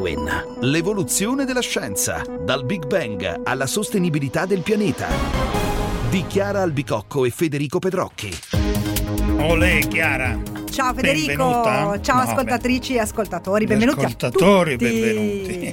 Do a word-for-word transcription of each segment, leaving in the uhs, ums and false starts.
Darwin, l'evoluzione della scienza, dal Big Bang alla sostenibilità del pianeta. Di Chiara Albicocco e Federico Pedrocchi. Olè Chiara. Ciao Federico, Benvenuta. ciao No, ascoltatrici e ascoltatori, benvenuti ascoltatori, a tutti. benvenuti.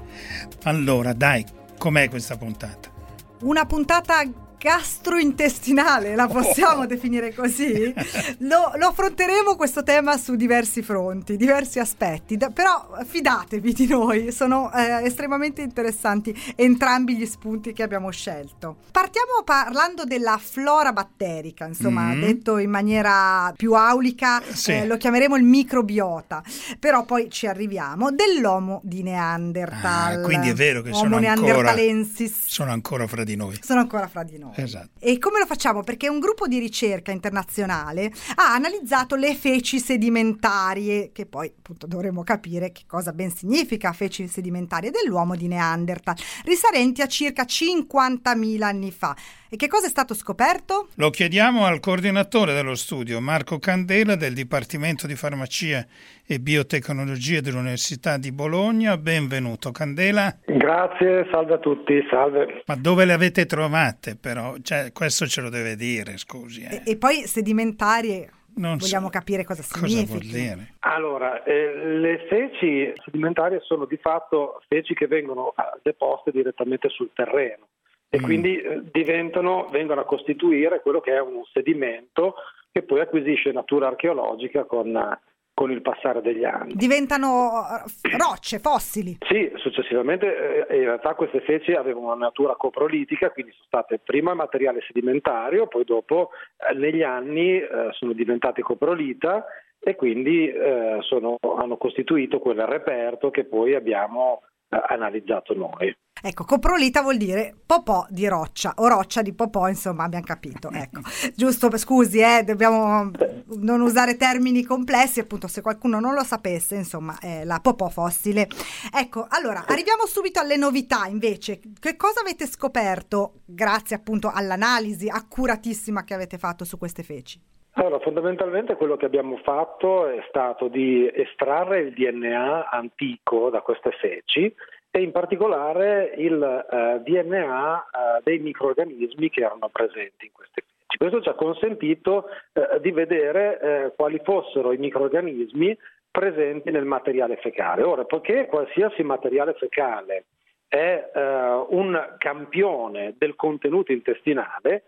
Allora, dai, com'è questa puntata? Una puntata gastrointestinale, la possiamo Oh. definire così? Lo, lo affronteremo questo tema su diversi fronti, diversi aspetti, da, però fidatevi di noi, sono eh, estremamente interessanti entrambi gli spunti che abbiamo scelto. Partiamo parlando della flora batterica, insomma, Mm. detto in maniera più aulica, Sì. eh, lo chiameremo il microbiota, però poi ci arriviamo, dell'Homo di Neanderthal. Ah, quindi è vero che Homo sono ancora, neanderthalensis. sono ancora fra di noi. Sono ancora fra di noi. Esatto. E come lo facciamo? Perché un gruppo di ricerca internazionale ha analizzato le feci sedimentarie, che poi appunto dovremo capire che cosa ben significa feci sedimentarie dell'uomo di Neanderthal, risalenti a circa cinquantamila anni fa. E che cosa è stato scoperto? Lo chiediamo al coordinatore dello studio, Marco Candela, del Dipartimento di Farmacia e Biotecnologia dell'Università di Bologna. Benvenuto, Candela. Grazie, salve a tutti, salve. Ma dove le avete trovate però? Cioè, questo ce lo deve dire, scusi. Eh. E, e poi sedimentarie, Non vogliamo so capire cosa cosa significa. vuol dire. Allora, eh, le feci sedimentarie sono di fatto feci che vengono ah, deposte direttamente sul terreno e Mm. quindi eh, diventano, vengono a costituire quello che è un sedimento che poi acquisisce natura archeologica con, eh, con il passare degli anni. Diventano eh, rocce, fossili. Sì, successivamente eh, in realtà queste feci avevano una natura coprolitica, quindi sono state prima materiale sedimentario, poi dopo eh, negli anni eh, sono diventate coprolita e quindi eh, sono, hanno costituito quel reperto che poi abbiamo eh, analizzato noi. Ecco, coprolita vuol dire popò di roccia o roccia di popò, insomma, abbiamo capito. Ecco, giusto, scusi, eh, dobbiamo non usare termini complessi, appunto, se qualcuno non lo sapesse, insomma, è la popò fossile. Ecco, allora, arriviamo subito alle novità, invece. Che cosa avete scoperto grazie, appunto, all'analisi accuratissima che avete fatto su queste feci? Allora, fondamentalmente quello che abbiamo fatto è stato di estrarre il D N A antico da queste feci e in particolare il uh, D N A uh, dei microrganismi che erano presenti in queste feci. Questo ci ha consentito uh, di vedere uh, quali fossero i microrganismi presenti nel materiale fecale. Ora, poiché qualsiasi materiale fecale è uh, un campione del contenuto intestinale,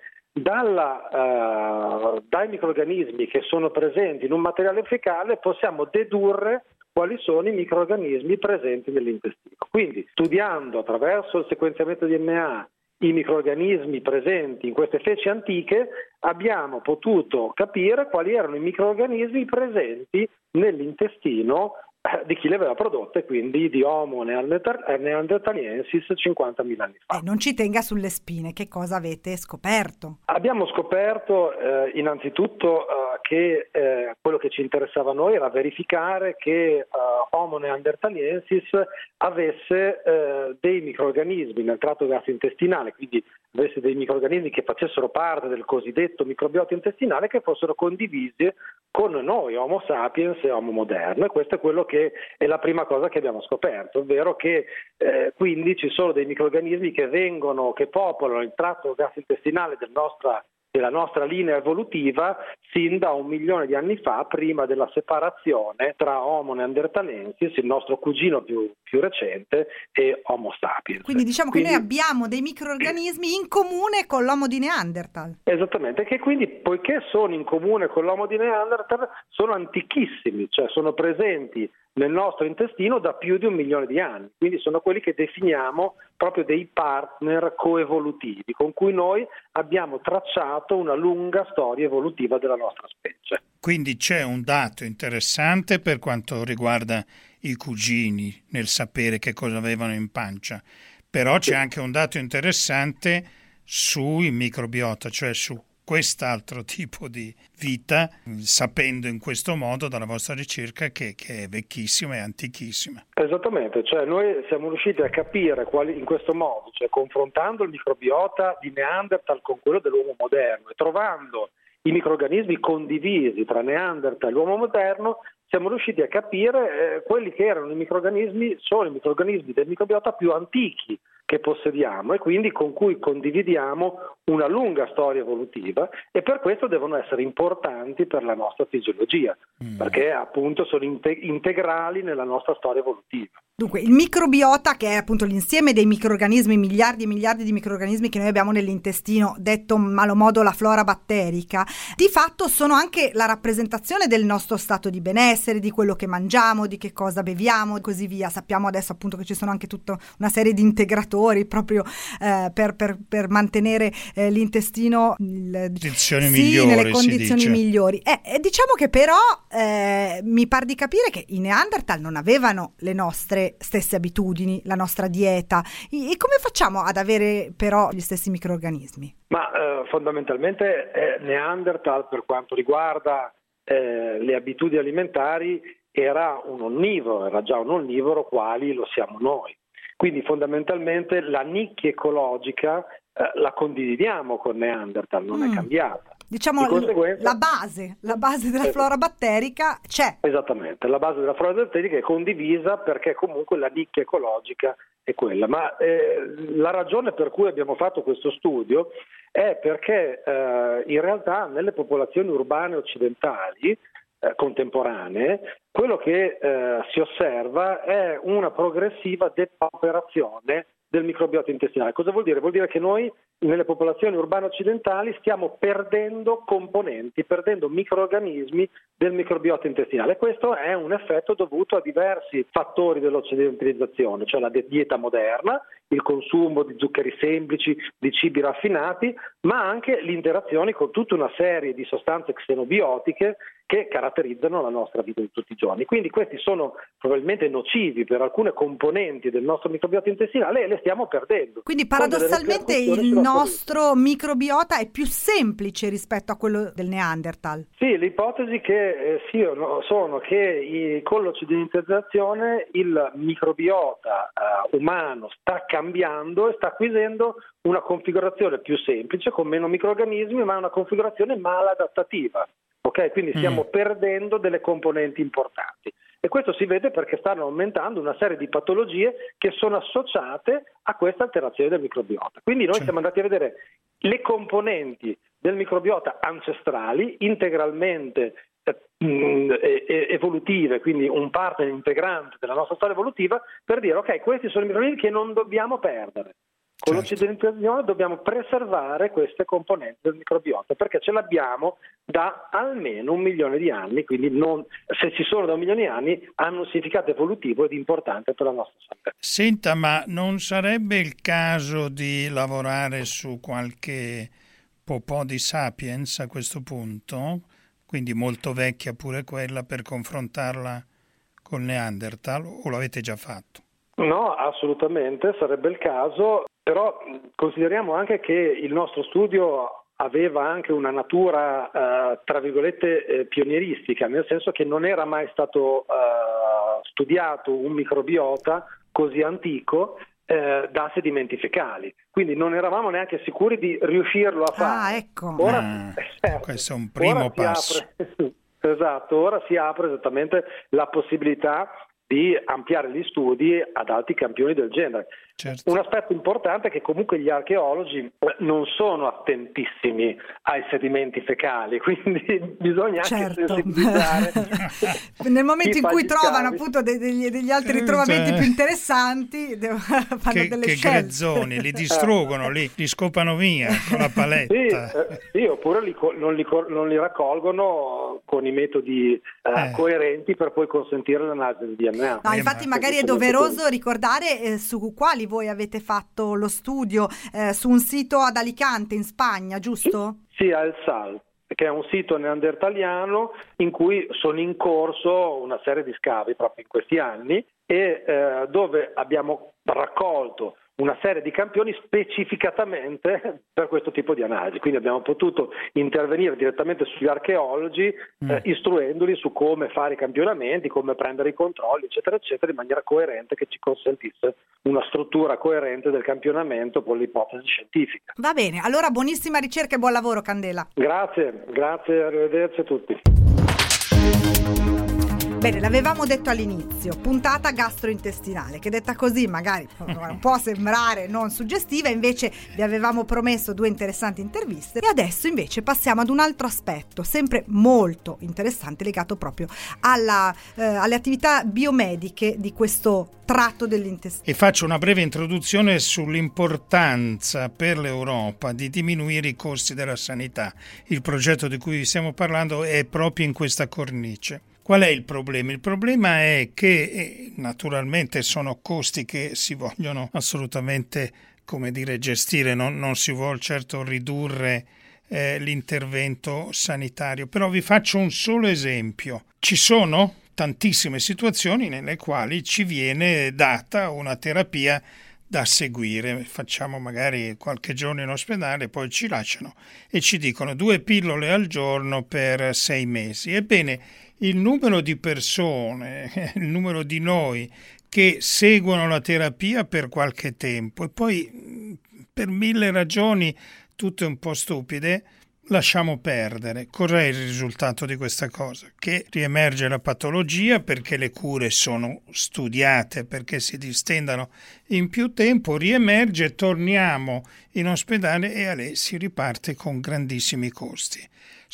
Dalla, uh, dai microrganismi che sono presenti in un materiale fecale possiamo dedurre quali sono i microrganismi presenti nell'intestino. Quindi, studiando attraverso il sequenziamento D N A i microrganismi presenti in queste feci antiche, abbiamo potuto capire quali erano i microrganismi presenti nell'intestino di chi le aveva prodotte, quindi di Homo neanderthaliensis cinquantamila anni fa. Eh, non ci tenga sulle spine, che cosa avete scoperto? Abbiamo scoperto eh, innanzitutto eh, che eh, quello che ci interessava a noi era verificare che eh, Homo neanderthaliensis avesse eh, dei microrganismi nel tratto gastrointestinale, quindi avesse dei microrganismi che facessero parte del cosiddetto microbiota intestinale che fossero condivisi con noi, Homo sapiens e Homo moderno, e questo è quello che è la prima cosa che abbiamo scoperto, ovvero che eh, quindi ci sono dei microrganismi che vengono, che popolano il tratto gastrointestinale del nostra, della nostra linea evolutiva sin da un milione di anni fa, prima della separazione tra Homo neanderthalensis, il nostro cugino più, più recente, e Homo sapiens. Quindi diciamo quindi, che noi abbiamo dei microrganismi in comune con l'Homo di Neanderthal. Esattamente, che quindi poiché sono in comune con l'Homo di Neanderthal sono antichissimi, cioè sono presenti nel nostro intestino da più di un milione di anni, quindi sono quelli che definiamo proprio dei partner coevolutivi con cui noi abbiamo tracciato una lunga storia evolutiva della nostra specie. Quindi c'è un dato interessante per quanto riguarda i cugini nel sapere che cosa avevano in pancia, però c'è anche un dato interessante sui microbiota, cioè su quest'altro tipo di vita, sapendo in questo modo dalla vostra ricerca che, che è vecchissima e antichissima. Esattamente, cioè noi siamo riusciti a capire quali, in questo modo, cioè confrontando il microbiota di Neanderthal con quello dell'uomo moderno e trovando i microrganismi condivisi tra Neanderthal e l'uomo moderno, siamo riusciti a capire eh, quelli che erano i microrganismi, sono i microrganismi del microbiota più antichi che possediamo e quindi con cui condividiamo una lunga storia evolutiva, e per questo devono essere importanti per la nostra fisiologia, mm. perché appunto sono inte- integrali nella nostra storia evolutiva. Dunque, il microbiota, che è appunto l'insieme dei microrganismi, miliardi e miliardi di microrganismi che noi abbiamo nell'intestino, detto malo modo la flora batterica, di fatto sono anche la rappresentazione del nostro stato di benessere, di quello che mangiamo, di che cosa beviamo e così via. Sappiamo adesso appunto che ci sono anche tutta una serie di integratori proprio eh, per, per, per mantenere eh, l'intestino il, condizioni sì, migliori, nelle condizioni si dice. migliori. Eh, diciamo che però eh, mi par di capire che i Neanderthal non avevano le nostre stesse abitudini, la nostra dieta, e come facciamo ad avere però gli stessi microrganismi? Ma eh, fondamentalmente eh, Neanderthal, per quanto riguarda eh, le abitudini alimentari, era un onnivoro, era già un onnivoro quali lo siamo noi. Quindi fondamentalmente la nicchia ecologica eh, la condividiamo con Neanderthal, non mm. è cambiata. Diciamo la base, la base della flora batterica c'è. Esattamente, la base della flora batterica è condivisa perché comunque la nicchia ecologica è quella. Ma eh, la ragione per cui abbiamo fatto questo studio è perché eh, in realtà nelle popolazioni urbane occidentali eh, contemporanee quello che eh, si osserva è una progressiva depauperazione del microbiota intestinale. Cosa vuol dire? Vuol dire che noi nelle popolazioni urbane occidentali stiamo perdendo componenti, perdendo microrganismi del microbiota intestinale. Questo è un effetto dovuto a diversi fattori dell'occidentalizzazione, cioè la dieta moderna, il consumo di zuccheri semplici, di cibi raffinati, ma anche le interazioni con tutta una serie di sostanze xenobiotiche che caratterizzano la nostra vita di tutti i giorni. Quindi questi sono probabilmente nocivi per alcune componenti del nostro microbiota intestinale e le stiamo perdendo. Quindi paradossalmente il nostro microbiota è più semplice rispetto a quello del Neanderthal. Sì, le ipotesi che eh, sì, sono che i, con l'occidentalizzazione il microbiota eh, umano sta cambiando e sta acquisendo una configurazione più semplice, con meno microrganismi, ma una configurazione maladattativa. Ok, quindi stiamo mm. perdendo delle componenti importanti e questo si vede perché stanno aumentando una serie di patologie che sono associate a questa alterazione del microbiota. Quindi noi sì. siamo andati a vedere le componenti del microbiota ancestrali integralmente eh, evolutive, quindi un partner integrante della nostra storia evolutiva, per dire ok, questi sono i microrganismi che non dobbiamo perdere. Con certo. l'occidentalizzazione dobbiamo preservare queste componenti del microbiota perché ce l'abbiamo da almeno un milione di anni, quindi non, se ci sono da un milione di anni hanno un significato evolutivo ed importante per la nostra salute. Senta, ma non sarebbe il caso di lavorare su qualche popò di Sapiens a questo punto, quindi molto vecchia pure quella, per confrontarla con Neanderthal, o l'avete già fatto? No, assolutamente, sarebbe il caso, però consideriamo anche che il nostro studio aveva anche una natura, eh, tra virgolette, eh, pionieristica, nel senso che non era mai stato eh, studiato un microbiota così antico eh, da sedimenti fecali, quindi non eravamo neanche sicuri di riuscirlo a fare. Ah, ecco. Ora, ah, eh, questo è un primo passo. Apre, esatto, ora si apre esattamente la possibilità di ampliare gli studi ad altri campioni del genere. Certo. Un aspetto importante è che comunque gli archeologi non sono attentissimi ai sedimenti fecali, quindi bisogna anche certo. sensibilizzare. Nel momento in cui trovano scavi. appunto degli, degli altri ritrovamenti più interessanti, fanno che, delle che scelte. grezzoni, li distruggono, li, li scopano via con la paletta. Sì, eh, sì oppure li, non, li, non li raccolgono con i metodi eh, eh. coerenti per poi consentire l'analisi del D N A. No, infatti magari è doveroso ricordare eh, su quali voi avete fatto lo studio, eh, su un sito ad Alicante in Spagna, giusto? Sì, a El Sal, che è un sito neandertaliano in cui sono in corso una serie di scavi proprio in questi anni e eh, dove abbiamo raccolto una serie di campioni specificatamente per questo tipo di analisi. Quindi abbiamo potuto intervenire direttamente sugli archeologi, mm. eh, istruendoli su come fare i campionamenti, come prendere i controlli, eccetera, eccetera, in maniera coerente che ci consentisse una struttura coerente del campionamento con l'ipotesi scientifica. Va bene, allora buonissima ricerca e buon lavoro, Candela. Grazie, grazie, arrivederci a tutti. Bene, l'avevamo detto all'inizio, puntata gastrointestinale, che detta così magari può sembrare non suggestiva, invece vi avevamo promesso due interessanti interviste e adesso invece passiamo ad un altro aspetto, sempre molto interessante, legato proprio alla, eh, alle attività biomediche di questo tratto dell'intestino. E faccio una breve introduzione sull'importanza per l'Europa di diminuire i costi della sanità. Il progetto di cui stiamo parlando è proprio in questa cornice. Qual è il problema? Il problema è che eh, naturalmente sono costi che si vogliono assolutamente, come dire, gestire, non, non si vuole certo ridurre eh, l'intervento sanitario, però vi faccio un solo esempio. Ci sono tantissime situazioni nelle quali ci viene data una terapia da seguire, facciamo magari qualche giorno in ospedale, poi ci lasciano e ci dicono due pillole al giorno per sei mesi. Ebbene, il numero di persone, il numero di noi che seguono la terapia per qualche tempo e poi per mille ragioni, tutte un po' stupide, lasciamo perdere. Cos'è il risultato di questa cosa? Che riemerge la patologia perché le cure sono studiate, perché si distendano in più tempo, riemerge, torniamo in ospedale e a lei si riparte con grandissimi costi.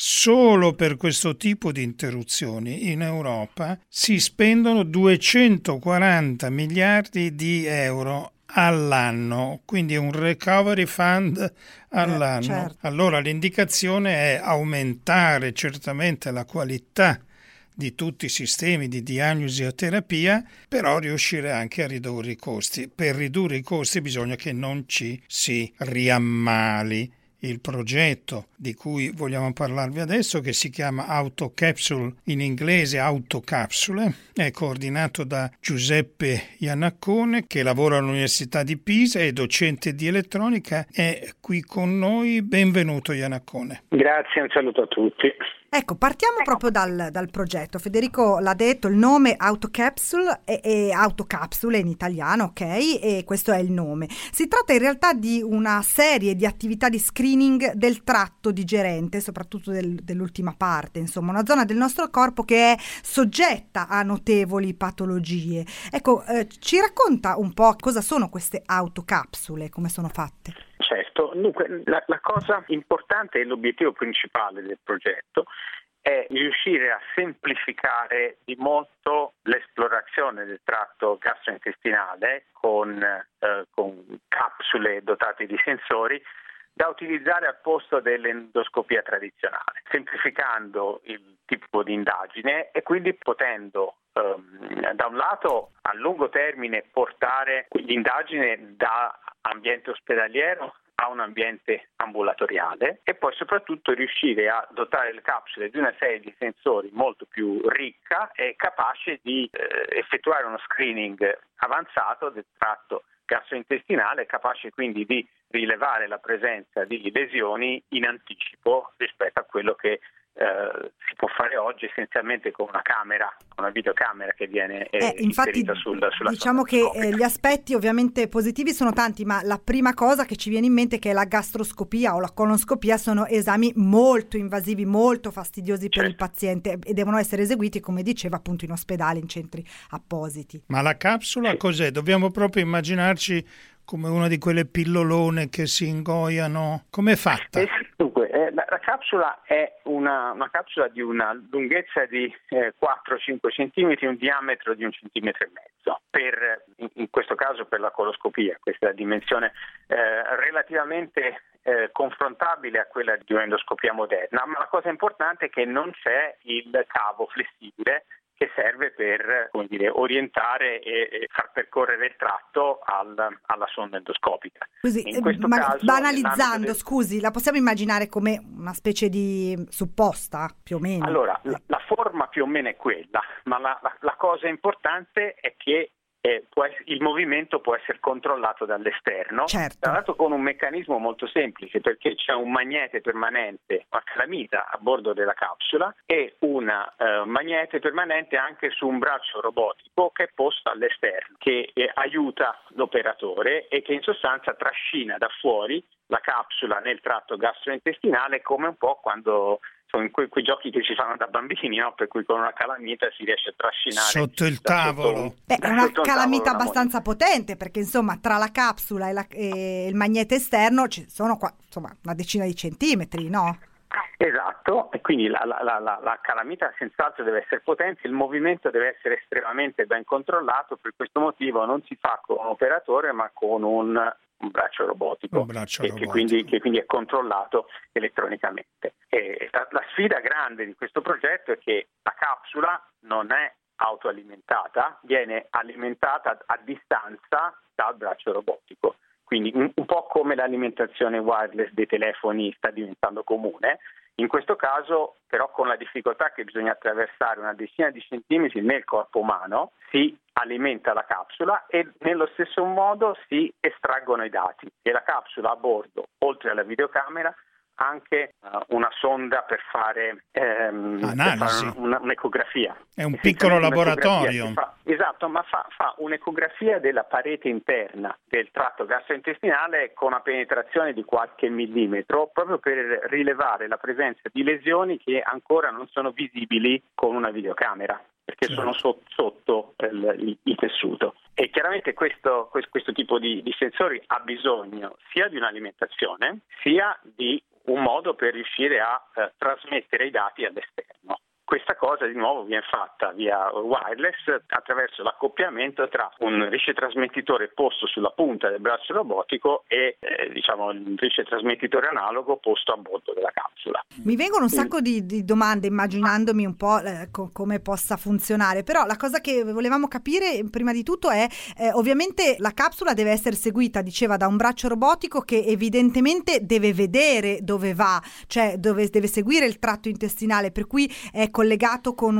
Solo per questo tipo di interruzioni in Europa si spendono duecentoquaranta miliardi di euro all'anno, quindi un recovery fund all'anno. Eh, certo. Allora l'indicazione è aumentare certamente la qualità di tutti i sistemi di diagnosi e terapia, però riuscire anche a ridurre i costi. Per ridurre i costi bisogna che non ci si riammali. Il progetto di cui vogliamo parlarvi adesso, che si chiama AutoCapsule, in inglese Autocapsule, è coordinato da Giuseppe Iannaccone, che lavora all'Università di Pisa, è docente di elettronica, è qui con noi. Benvenuto Iannaccone. Grazie, un saluto a tutti. Ecco, partiamo proprio dal, dal progetto. Federico l'ha detto, il nome AutoCapsule è, è Autocapsule in italiano, ok? E questo è il nome. Si tratta in realtà di una serie di attività di screening del tratto digerente, soprattutto del, dell'ultima parte, insomma, una zona del nostro corpo che è soggetta a notevoli patologie. Ecco, eh, ci racconta un po' cosa sono queste autocapsule, come sono fatte? Certo, dunque la, la cosa importante e l'obiettivo principale del progetto è riuscire a semplificare di molto l'esplorazione del tratto gastrointestinale con, eh, con capsule dotate di sensori da utilizzare al posto dell'endoscopia tradizionale, semplificando il tipo di indagine e quindi potendo ehm, da un lato a lungo termine portare l'indagine da ambiente ospedaliero a un ambiente ambulatoriale e poi soprattutto riuscire a dotare le capsule di una serie di sensori molto più ricca e capace di eh, effettuare uno screening avanzato del tratto gastrointestinale, capace quindi di rilevare la presenza di lesioni in anticipo rispetto a quello che eh, si può fare oggi essenzialmente con una camera, una videocamera che viene eh, eh, infatti, inserita sul, sulla diciamo che eh, gli aspetti ovviamente positivi sono tanti, ma la prima cosa che ci viene in mente è che la gastroscopia o la colonoscopia sono esami molto invasivi, molto fastidiosi per certo. il paziente e devono essere eseguiti, come diceva, appunto in ospedale, in centri appositi. Ma la capsula cos'è? Dobbiamo proprio immaginarci come una di quelle pillolone che si ingoiano. Com'è fatta? Eh, dunque, eh, la, la capsula è una, una capsula di una lunghezza di eh, quattro cinque centimetri, un diametro di un centimetro e mezzo. Per, in, in questo caso per la coloscopia, questa è la dimensione eh, relativamente eh, confrontabile a quella di un'endoscopia moderna, ma la cosa importante è che non c'è il cavo flessibile che serve per, come dire, orientare e far percorrere il tratto al, alla sonda endoscopica. Così, in questo ma, caso, banalizzando, del... scusi, la possiamo immaginare come una specie di supposta, più o meno? Allora, la, la forma più o meno è quella, ma la, la, la cosa importante è che eh, può essere, il movimento può essere controllato dall'esterno, certo. Tra l'altro con un meccanismo molto semplice, perché c'è un magnete permanente, una calamita a bordo della capsula e una eh, magnete permanente anche su un braccio robotico che è posto all'esterno, che eh, aiuta l'operatore e che in sostanza trascina da fuori la capsula nel tratto gastrointestinale, come un po' quando sono in quei, quei giochi che ci fanno da bambini, no? Per cui con una calamita si riesce a trascinare sotto il tavolo. Beh, è una sotto un calamita tavolo, abbastanza una potente, perché insomma tra la capsula e, la, e il magnete esterno ci sono qua, insomma, una decina di centimetri, no? Esatto, e quindi la, la, la, la calamita senz'altro deve essere potente, il movimento deve essere estremamente ben controllato, per questo motivo non si fa con un operatore ma con un, un braccio robotico, un braccio che, robotico. Che, quindi, che quindi è controllato elettronicamente. E la, la sfida grande di questo progetto è che la capsula non è autoalimentata, viene alimentata a distanza dal braccio robotico. Quindi un, un po' come l'alimentazione wireless dei telefoni sta diventando comune, in questo caso però con la difficoltà che bisogna attraversare una decina di centimetri nel corpo umano, si alimenta la capsula e nello stesso modo si estraggono i dati. E la capsula a bordo, oltre alla videocamera, anche uh, una sonda per fare, ehm, Analisi. per fare una, un'ecografia. È un piccolo laboratorio. Fa, esatto, ma fa, fa un'ecografia della parete interna del tratto gastrointestinale con una penetrazione di qualche millimetro, proprio per rilevare la presenza di lesioni che ancora non sono visibili con una videocamera, perché certo. sono sotto, sotto il, il, il tessuto. E chiaramente questo, questo, questo tipo di, di sensori ha bisogno sia di un'alimentazione, sia di un modo per riuscire a eh, trasmettere i dati all'esterno. Questa cosa di nuovo viene fatta via wireless attraverso l'accoppiamento tra un ricetrasmettitore posto sulla punta del braccio robotico e eh, diciamo il ricetrasmettitore analogo posto a bordo della capsula. Mi vengono un sacco di, di domande immaginandomi un po' eh, co- come possa funzionare, però la cosa che volevamo capire prima di tutto è eh, ovviamente la capsula deve essere seguita, diceva, da un braccio robotico che evidentemente deve vedere dove va, cioè dove deve seguire il tratto intestinale, per cui è collegato con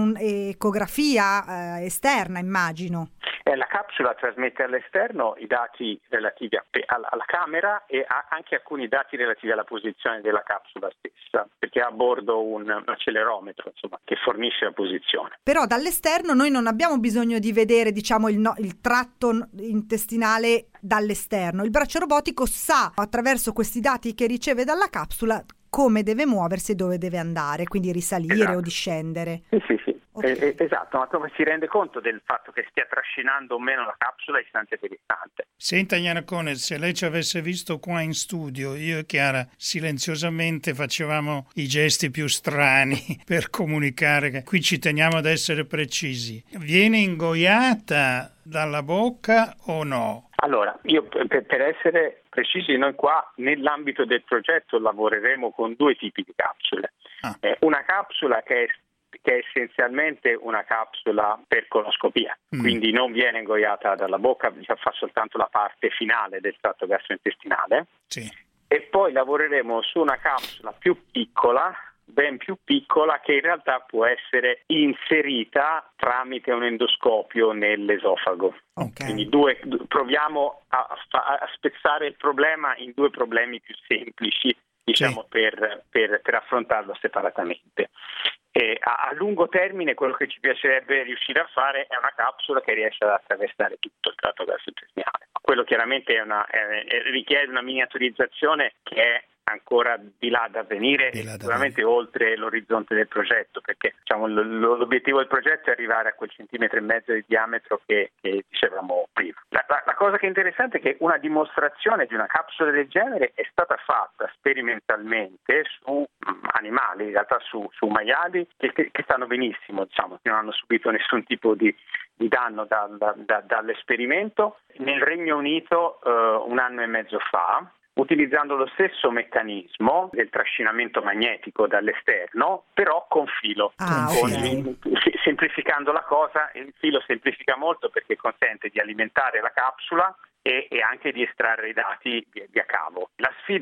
un'ecografia eh, esterna, immagino. Eh, la capsula trasmette all'esterno i dati relativi a, alla, alla camera e ha anche alcuni dati relativi alla posizione della capsula stessa, perché ha a bordo un, un accelerometro, insomma, che fornisce la posizione. Però dall'esterno noi non abbiamo bisogno di vedere, diciamo, il, no, il tratto intestinale dall'esterno. Il braccio robotico sa, attraverso questi dati che riceve dalla capsula, come deve muoversi e dove deve andare, quindi risalire esatto. o discendere. Sì, sì, sì. Okay. Eh, esatto, ma come si rende conto del fatto che stia trascinando o meno la capsula istante per istante. Senta Iannacone, se lei ci avesse visto qua in studio, io e Chiara silenziosamente facevamo i gesti più strani per comunicare che qui ci teniamo ad essere precisi. Viene ingoiata dalla bocca o no? Allora, io per, per essere precisi, noi qua nell'ambito del progetto lavoreremo con due tipi di capsule. Ah. Eh, una capsula che è che è essenzialmente una capsula per coloscopia, mm. quindi non viene ingoiata dalla bocca, fa soltanto la parte finale del tratto gastrointestinale. Sì. E poi lavoreremo su una capsula più piccola, ben più piccola, che in realtà può essere inserita tramite un endoscopio nell'esofago. Okay. Quindi due, proviamo a, a spezzare il problema in due problemi più semplici, diciamo, sì. per, per, per affrontarlo separatamente. E a, a lungo termine quello che ci piacerebbe riuscire a fare è una capsula che riesce ad attraversare tutto il tratto gastrointestinale. Quello chiaramente è una, è, richiede una miniaturizzazione che è ancora di là da venire, e sicuramente oltre l'orizzonte del progetto, perché diciamo, l- l'obiettivo del progetto è arrivare a quel centimetro e mezzo di diametro che, che dicevamo prima. La, la, la cosa che è interessante è che una dimostrazione di una capsula del genere è stata fatta sperimentalmente su um, animali, in realtà su, su maiali che, che, che stanno benissimo, diciamo, che non hanno subito nessun tipo di di danno da, da, da, dall'esperimento nel Regno Unito uh, un anno e mezzo fa, utilizzando lo stesso meccanismo del trascinamento magnetico dall'esterno, però con filo. Ah, con, okay. Semplificando la cosa, il filo semplifica molto perché consente di alimentare la capsula e, e anche di estrarre i dati via, via cavo. La sfida quest-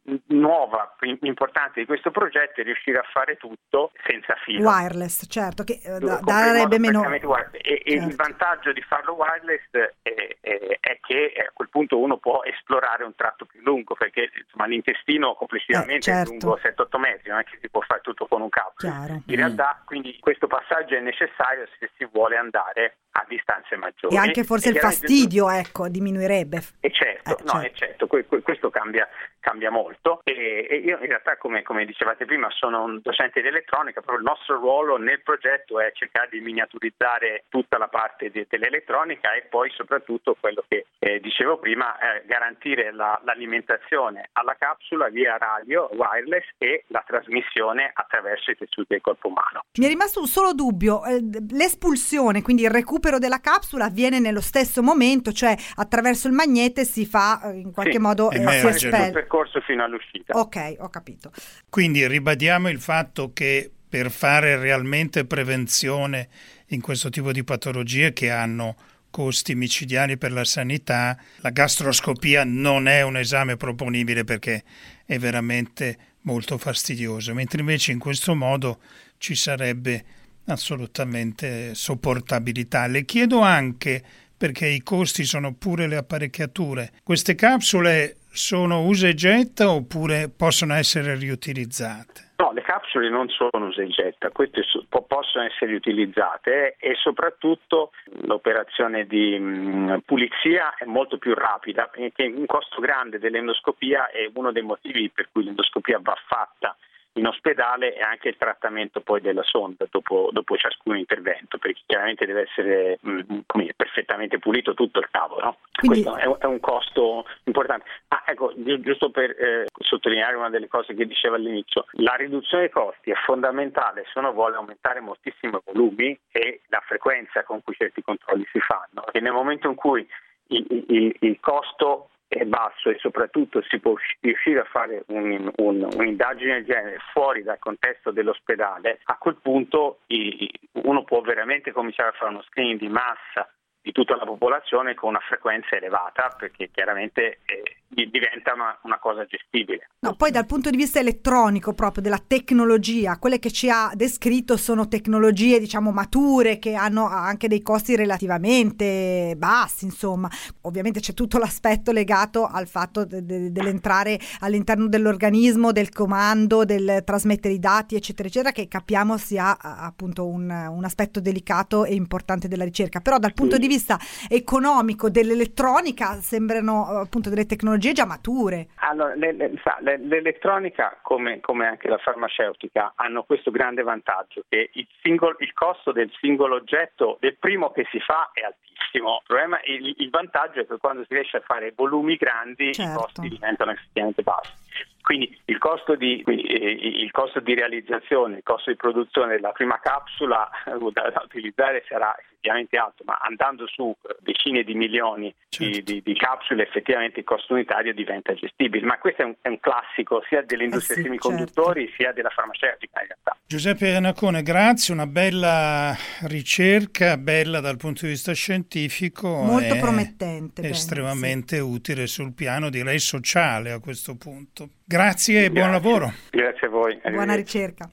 nuova, importante di questo progetto è riuscire a fare tutto senza filo. Wireless, certo, che eh, da, darebbe meno... E, certo. e il vantaggio di farlo wireless è, è, è che a quel punto uno può esplorare un tratto più lungo, perché insomma, l'intestino complessivamente eh, certo. è lungo sette otto metri, non è che si può fare tutto con un cavo. Chiaro. In realtà, mm. quindi questo passaggio è necessario se si vuole andare a distanze maggiori. E anche forse e il fastidio, ecco, diminuirebbe. E certo, eh, no, certo. è certo, questo cambia, cambia molto. E, e io in realtà, come, come dicevate prima, sono un docente di elettronica, però il nostro ruolo nel progetto è cercare di miniaturizzare tutta la parte de, dell'elettronica e poi soprattutto quello che eh, dicevo prima, eh, garantire la, l'alimentazione alla capsula via radio, wireless e la trasmissione attraverso i tessuti del corpo umano. Mi è rimasto un solo dubbio, eh, l'espulsione, quindi il recupero della capsula avviene nello stesso momento, cioè attraverso il magnete si fa eh, in qualche sì, modo eh, si espelle il percorso fino all'uscita. Ok, ho capito. Quindi ribadiamo il fatto che per fare realmente prevenzione in questo tipo di patologie che hanno costi micidiali per la sanità, la gastroscopia non è un esame proponibile perché è veramente molto fastidioso, mentre invece in questo modo ci sarebbe assolutamente sopportabilità. Le chiedo anche, perché i costi sono pure le apparecchiature, queste capsule sono usa e getta oppure possono essere riutilizzate? No, le capsule non sono usa e getta, queste possono essere utilizzate e soprattutto l'operazione di mh, pulizia è molto più rapida, perché un costo grande dell'endoscopia è uno dei motivi per cui l'endoscopia va fatta in ospedale, e anche il trattamento poi della sonda dopo, dopo ciascun intervento, perché chiaramente deve essere mh, come dire, perfettamente pulito tutto il cavo, no? Quindi... Questo è un, è un costo importante. Ah, ecco, gi- giusto per eh, sottolineare una delle cose che dicevo all'inizio, la riduzione dei costi è fondamentale se uno vuole aumentare moltissimo i volumi e la frequenza con cui certi controlli si fanno, perché nel momento in cui il, il, il costo è basso e soprattutto si può riuscire a fare un, un, un'indagine del genere fuori dal contesto dell'ospedale, a quel punto i, uno può veramente cominciare a fare uno screening di massa di tutta la popolazione con una frequenza elevata, perché chiaramente eh, diventa una, una cosa gestibile. No, poi dal punto di vista elettronico, proprio della tecnologia, quelle che ci ha descritto sono tecnologie, diciamo, mature, che hanno anche dei costi relativamente bassi, insomma. Ovviamente c'è tutto l'aspetto legato al fatto de- de- dell'entrare all'interno dell'organismo, del comando, del trasmettere i dati, eccetera, eccetera, che capiamo sia appunto un, un aspetto delicato e importante della ricerca. Però dal punto di vista economico dell'elettronica sembrano appunto delle tecnologie già mature. Allora, le, le, sa, le, l'elettronica come, come anche la farmaceutica hanno questo grande vantaggio, che il, singolo, il costo del singolo oggetto, del primo che si fa, è altissimo. Il problema, il, il vantaggio è che quando si riesce a fare volumi grandi, certo, i costi diventano effettivamente bassi. Quindi il costo di quindi, eh, il costo di realizzazione, il costo di produzione della prima capsula eh, da, da utilizzare sarà effettivamente alto, ma andando su decine di milioni, certo, di, di, di capsule, effettivamente il costo unitario diventa gestibile. Ma questo è un, è un classico sia dell'industria eh sì, semiconduttori, certo, sia della farmaceutica in realtà. Giuseppe Renacone, grazie, una bella ricerca, bella dal punto di vista scientifico, molto promettente, estremamente bene, sì, utile sul piano, direi, sociale a questo punto. Grazie e buon grazie. lavoro. Grazie a voi. Buona ricerca.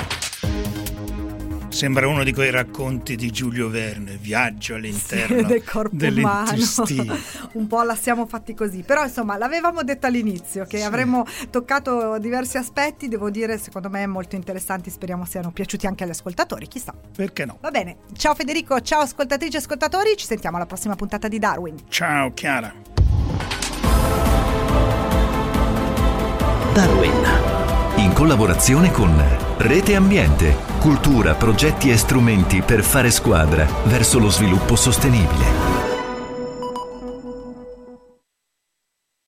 Sembra uno di quei racconti di Giulio Verne, viaggio all'interno, sì, del corpo dell'intestino. Umano. Un po' la siamo fatti così, però insomma l'avevamo detto all'inizio che sì, avremmo toccato diversi aspetti, devo dire secondo me molto interessanti, speriamo siano piaciuti anche agli ascoltatori, chissà. Perché no? Va bene, ciao Federico, ciao ascoltatrici e ascoltatori, ci sentiamo alla prossima puntata di Darwin. Ciao Chiara. Darwin, in collaborazione con Rete Ambiente, cultura, progetti e strumenti per fare squadra verso lo sviluppo sostenibile.